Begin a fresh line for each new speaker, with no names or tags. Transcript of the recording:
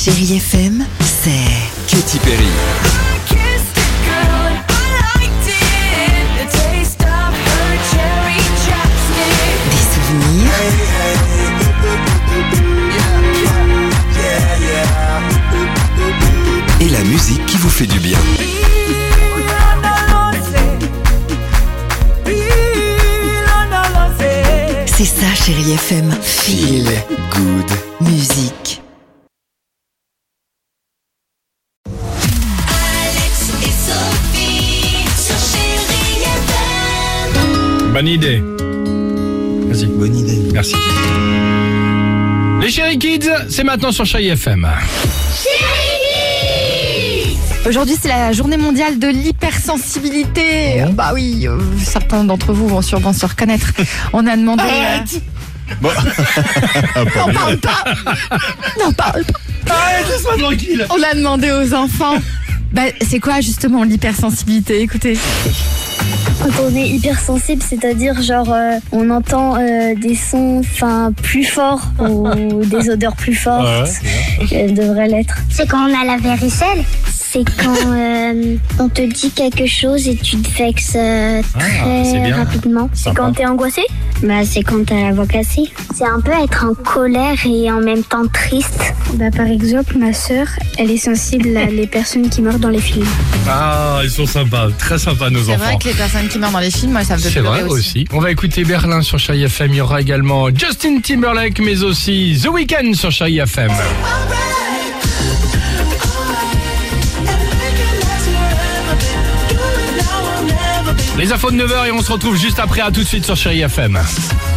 Chérie FM, c'est
Katy Perry.
des souvenirs,
Et la musique qui vous fait du bien.
c'est ça Chérie FM, feel
Good.
musique.
Alex et Sophie sur Chérie FM.
Bonne idée. Vas-y.
Bonne idée.
Merci. Les Chéri Kids, c'est maintenant sur Chéri FM.
Aujourd'hui, c'est la journée mondiale de l'hypersensibilité. Bah oui, certains d'entre vous vont sûrement se reconnaître. On a demandé... N'en parle pas. N'en parle pas.
Arrête, laisse-moi tranquille.
On a demandé aux enfants. Bah, c'est quoi justement l'hypersensibilité? Écoutez.
Quand on est hypersensible, c'est-à-dire genre on entend des sons plus forts ou des odeurs plus fortes, elles devraient l'être.
C'est quand on a la varicelle.
C'est quand on te dit quelque chose et tu te vexes
c'est
très
bien.
rapidement.
C'est quand t'es angoissé.
Bah c'est quand t'as la voix cassée.
C'est un peu être en colère et en même temps triste.
Bah par exemple ma sœur, elle est sensible à les personnes qui meurent dans les films.
Ah, ils sont sympas, très sympas nos
C'est
enfants.
vrai que les personnes qui meurent dans les films, moi, ça me fait
C'est
pleurer
vrai
aussi.
aussi. On va écouter Berlin sur Chéri FM. Il y aura également Justin Timberlake, mais aussi The Weeknd sur Chéri FM. Les infos de 9h et on se retrouve juste après. À tout de suite sur Chéri FM.